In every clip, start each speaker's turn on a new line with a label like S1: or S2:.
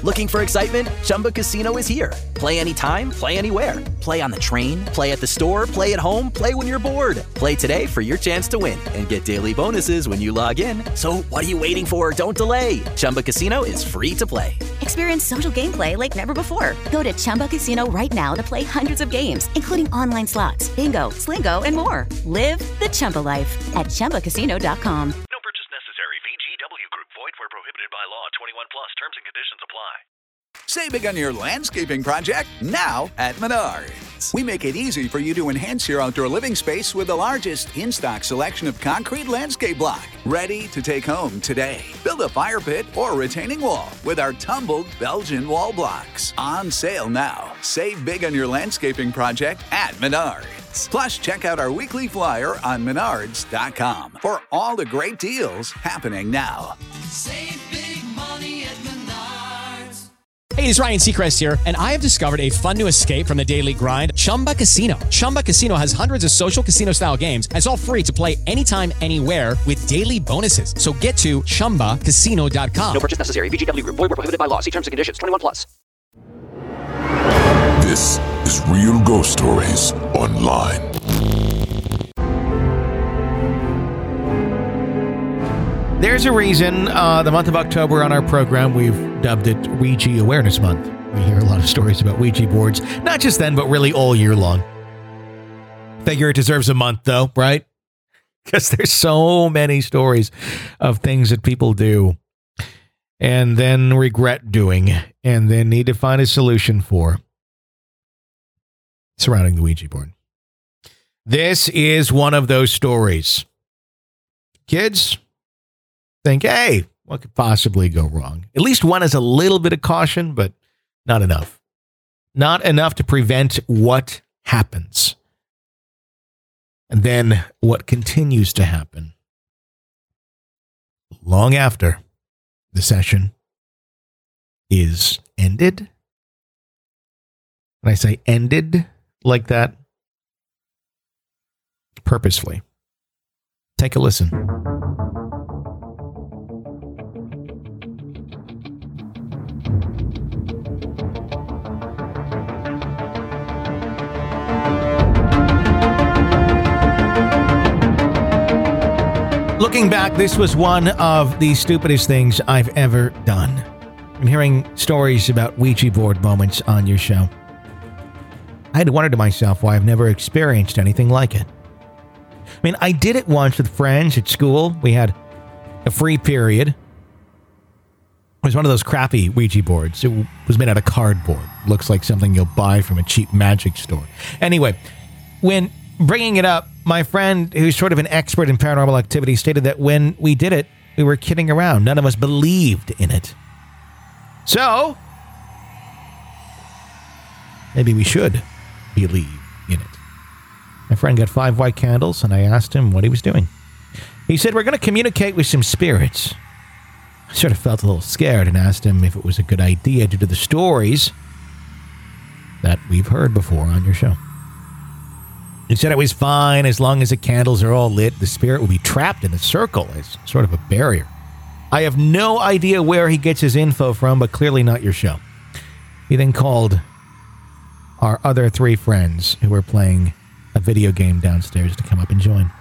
S1: Looking for excitement? Chumba Casino is here. Play anytime, play anywhere. Play on the train, play at the store, play at home, play when you're bored. Play today for your chance to win and get daily bonuses when you log in. So what are you waiting for? Don't delay. Chumba Casino is free to play.
S2: Experience social gameplay like never before. Go to Chumba Casino right now to play hundreds of games, including online slots, bingo, Slingo, and more. Live the Chumba life at ChumbaCasino.com.
S3: No purchase necessary. VGW Group. Void where prohibited by law. 21 plus. Terms and conditions apply.
S4: Save big on your landscaping project now at Menards. We make it easy for you to enhance your outdoor living space with the largest in-stock selection of concrete landscape block. Ready to take home today. Build a fire pit or retaining wall with our tumbled Belgian wall blocks. On sale now. Save big on your landscaping project at Menards. Plus, check out our weekly flyer on Menards.com for all the great deals happening now.
S5: Save big money at Menards.
S6: Hey, it's Ryan Seacrest here, and I have discovered a fun new escape from the daily grind, Chumba Casino. Chumba Casino has hundreds of social casino-style games, and it's all free to play anytime, anywhere with daily bonuses. So get to ChumbaCasino.com.
S7: No purchase necessary. VGW Group. Void where prohibited by law. See terms and conditions. 21 plus.
S8: This is Real Ghost Stories Online.
S9: There's a reason the month of October on our program, we've dubbed it Ouija Awareness Month. We hear a lot of stories about Ouija boards, not just then, but really all year long. Figure it deserves a month, though, right? Because there's so many stories of things that people do and then regret doing and then need to find a solution for surrounding the Ouija board. This is one of those stories. Kids, think, hey, what could possibly go wrong? At least one has a little bit of caution, but not enough. Not enough to prevent what happens. And then what continues to happen long after the session is ended. And I say ended like that purposefully. Take a listen. Looking back, this was one of the stupidest things I've ever done. I'm hearing stories about Ouija board moments on your show. I had to wonder to myself why I've never experienced anything like it. I mean, I did it once with friends at school. We had a free period. It was one of those crappy Ouija boards. It was made out of cardboard. Looks like something you'll buy from a cheap magic store. Anyway, when bringing it up, my friend, who's sort of an expert in paranormal activity, stated that when we did it, we were kidding around. None of us believed in it. So, maybe we should believe in it. My friend got 5 white candles, and I asked him what he was doing. He said, we're going to communicate with some spirits. I sort of felt a little scared and asked him if it was a good idea due to the stories that we've heard before on your show. He said it was fine as long as the candles are all lit. The spirit will be trapped in the circle as sort of a barrier. I have no idea where he gets his info from, but clearly not your show. He then called our other 3 friends who were playing a video game downstairs to come up and join.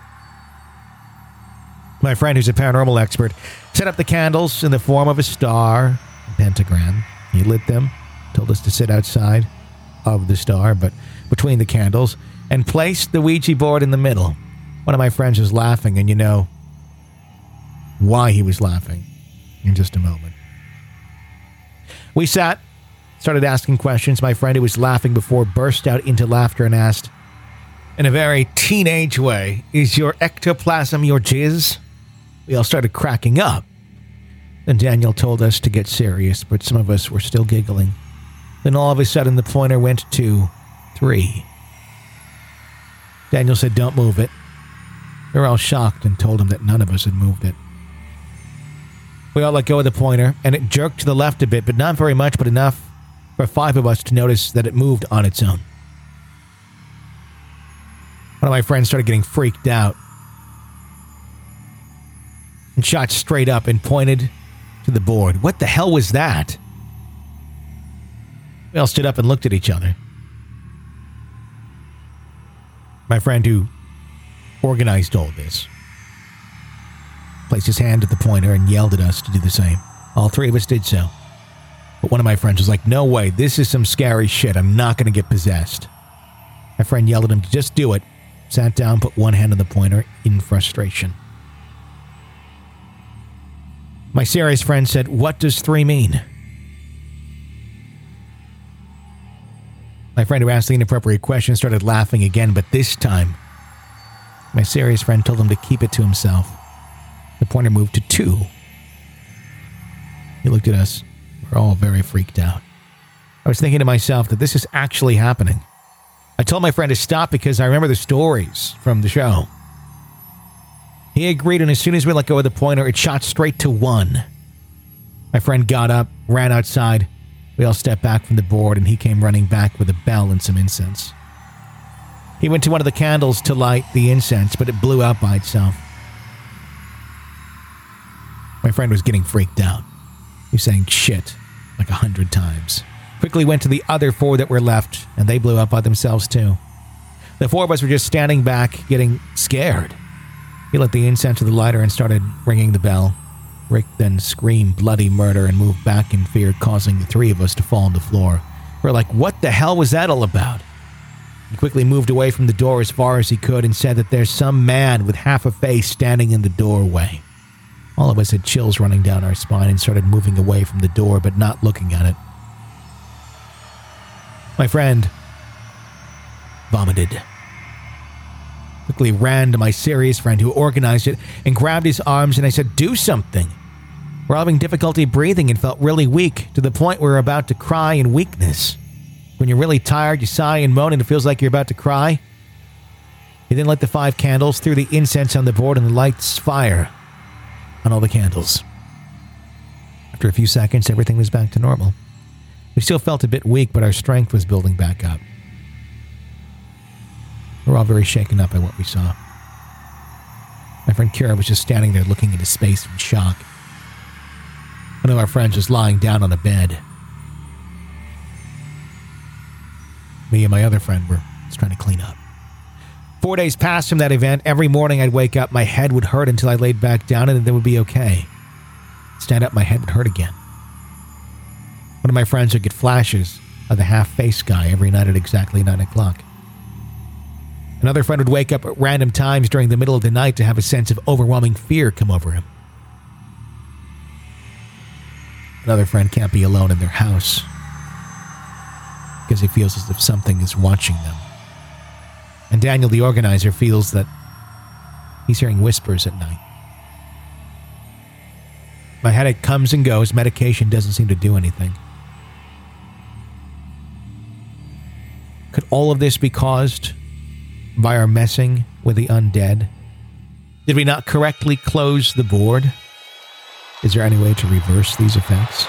S9: My friend, who's a paranormal expert, set up the candles in the form of a star, a pentagram. He lit them, told us to sit outside of the star, but between the candles, and placed the Ouija board in the middle. One of my friends was laughing, and you know why he was laughing in just a moment. We sat, started asking questions. My friend, who was laughing before, burst out into laughter and asked, in a very teenage way, is your ectoplasm your jizz? We all started cracking up. Then Daniel told us to get serious, but some of us were still giggling. Then all of a sudden the pointer went to 3. Daniel said, don't move it. We were all shocked and told him that none of us had moved it. We all let go of the pointer, and it jerked to the left a bit, but not very much, but enough for 5 of us to notice that it moved on its own. One of my friends started getting freaked out and shot straight up and pointed to the board. What the hell was that? We all stood up and looked at each other. My friend who organized all this placed his hand at the pointer and yelled at us to do the same. All three of us did so. But one of my friends was like, no way, this is some scary shit. I'm not going to get possessed. My friend yelled at him to just do it, sat down, put one hand on the pointer in frustration. My serious friend said, what does 3 mean? My friend who asked the inappropriate question started laughing again, but this time, my serious friend told him to keep it to himself. The pointer moved to 2. He looked at us. We're all very freaked out. I was thinking to myself that this is actually happening. I told my friend to stop because I remember the stories from the show. He agreed, and as soon as we let go of the pointer, it shot straight to 1. My friend got up, ran outside. We all stepped back from the board, and he came running back with a bell and some incense. He went to one of the candles to light the incense, but it blew out by itself. My friend was getting freaked out. He was saying shit like 100 times. Quickly went to the other 4 that were left, and they blew up by themselves too. The 4 of us were just standing back, getting scared. He lit the incense to the lighter and started ringing the bell. Rick then screamed bloody murder and moved back in fear, causing the 3 of us to fall on the floor. We're like, what the hell was that all about? He quickly moved away from the door as far as he could and said that there's some man with half a face standing in the doorway. All of us had chills running down our spine and started moving away from the door, but not looking at it. My friend vomited. Quickly ran to my serious friend who organized it and grabbed his arms, and I said, do something. We're having difficulty breathing and felt really weak, to the point where we're about to cry in weakness. When you're really tired, you sigh and moan and it feels like you're about to cry. He then lit the 5 candles, threw the incense on the board, and the lights fire on all the candles. After a few seconds, everything was back to normal. We still felt a bit weak, but our strength was building back up. We were all very shaken up by what we saw. My friend Kira was just standing there looking into space in shock. One of our friends was lying down on a bed. Me and my other friend were just trying to clean up. 4 days passed from that event. Every morning I'd wake up, my head would hurt until I laid back down, and then it would be okay. Stand up, my head would hurt again. One of my friends would get flashes of the half-face guy every night at exactly 9 o'clock. Another friend would wake up at random times during the middle of the night to have a sense of overwhelming fear come over him. Another friend can't be alone in their house because he feels as if something is watching them. And Daniel, the organizer, feels that he's hearing whispers at night. My headache comes and goes. Medication doesn't seem to do anything. Could all of this be caused by our messing with the undead? Did we not correctly close the board? Is there any way to reverse these effects?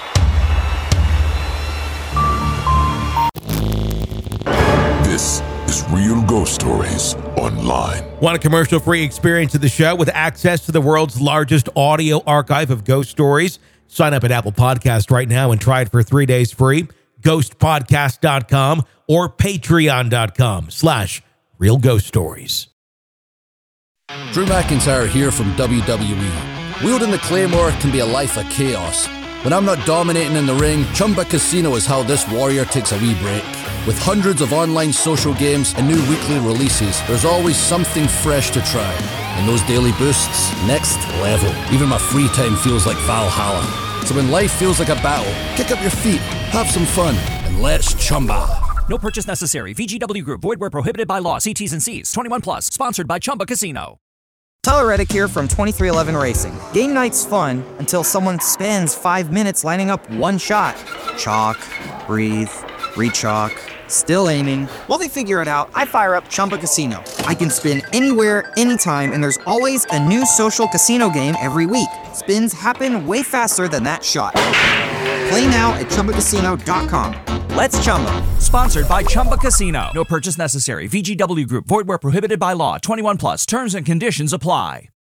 S8: This is Real Ghost Stories Online.
S9: Want a commercial-free experience of the show with access to the world's largest audio archive of ghost stories? Sign up at Apple Podcast right now and try it for 3 days free. Ghostpodcast.com or patreon.com/Real Ghost Stories.
S10: Drew McIntyre here from WWE. Wielding the Claymore can be a life of chaos. When I'm not dominating in the ring, Chumba Casino is how this warrior takes a wee break. With hundreds of online social games and new weekly releases, there's always something fresh to try. And those daily boosts, next level. Even my free time feels like Valhalla. So when life feels like a battle, kick up your feet, have some fun, and let's Chumba.
S11: No purchase necessary. VGW Group. Void where prohibited by law. See T's and C's. 21 plus. Sponsored by Chumba Casino.
S12: Tyler Reddick here from 2311 Racing. Game night's fun until someone spends 5 minutes lining up one shot. Chalk, breathe, re-chalk, still aiming. While they figure it out, I fire up Chumba Casino. I can spin anywhere, anytime, and there's always a new social casino game every week. Spins happen way faster than that shot. Play now at ChumbaCasino.com. Let's Chumba.
S11: Sponsored by Chumba Casino. No purchase necessary. VGW Group. Void where prohibited by law. 21 plus. Terms and conditions apply.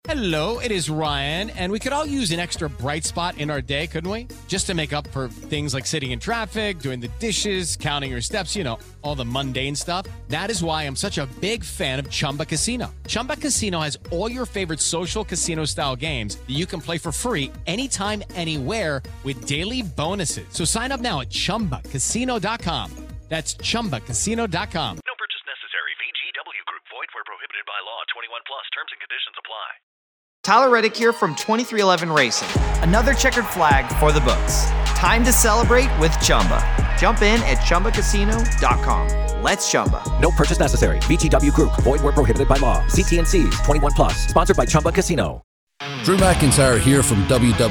S6: Hello, it is Ryan, and we could all use an extra bright spot in our day, couldn't we? Just to make up for things like sitting in traffic, doing the dishes, counting your steps, you know, all the mundane stuff. That is why I'm such a big fan of Chumba Casino. Chumba Casino has all your favorite social casino-style games that you can play for free anytime, anywhere with daily bonuses. So sign up now at ChumbaCasino.com. That's ChumbaCasino.com.
S3: No purchase necessary. VGW Group. Void where prohibited by law. 21 plus. Terms and conditions apply.
S12: Tyler Reddick here from 2311 Racing. Another checkered flag for the books. Time to celebrate with Chumba. Jump in at ChumbaCasino.com. Let's Chumba.
S1: No purchase necessary. VGW Group. Void where prohibited by law. See T&Cs. 21 plus. Sponsored by Chumba Casino.
S10: Drew McIntyre here from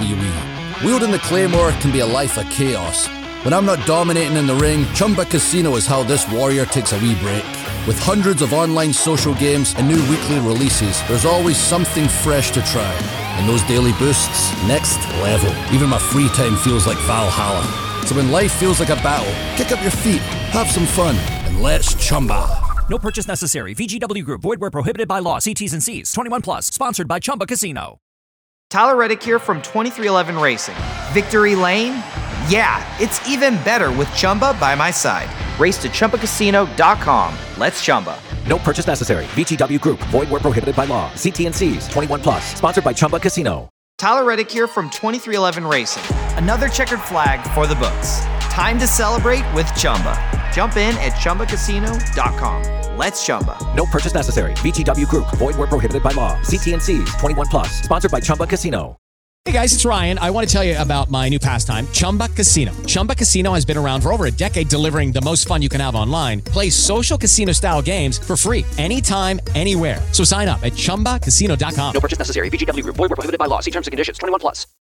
S10: WWE. Wielding the Claymore can be a life of chaos. When I'm not dominating in the ring, Chumba Casino is how this warrior takes a wee break. With hundreds of online social games and new weekly releases, there's always something fresh to try. And those daily boosts, next level. Even my free time feels like Valhalla. So when life feels like a battle, kick up your feet, have some fun, and let's Chumba.
S11: No purchase necessary. VGW Group. Void where prohibited by law. See T's and C's. 21 plus. Sponsored by Chumba Casino.
S12: Tyler Reddick here from 2311 Racing. Victory Lane? Yeah, it's even better with Chumba by my side. Race to ChumbaCasino.com. Let's Chumba.
S1: No purchase necessary. VGW Group. Void where prohibited by law. See T&Cs. 21 plus. Sponsored by Chumba Casino.
S12: Tyler Reddick here from 2311 Racing. Another checkered flag for the books. Time to celebrate with Chumba. Jump in at ChumbaCasino.com. Let's Chumba.
S1: No purchase necessary. VGW Group. Void where prohibited by law. See T&Cs. 21 plus. Sponsored by Chumba Casino.
S6: Hey guys, it's Ryan. I want to tell you about my new pastime, Chumba Casino. Chumba Casino has been around for over a decade, delivering the most fun you can have online. Play social casino-style games for free anytime, anywhere. So sign up at ChumbaCasino.com.
S7: No purchase necessary. VGW Group. Void where prohibited by law. See terms and conditions. 21 plus.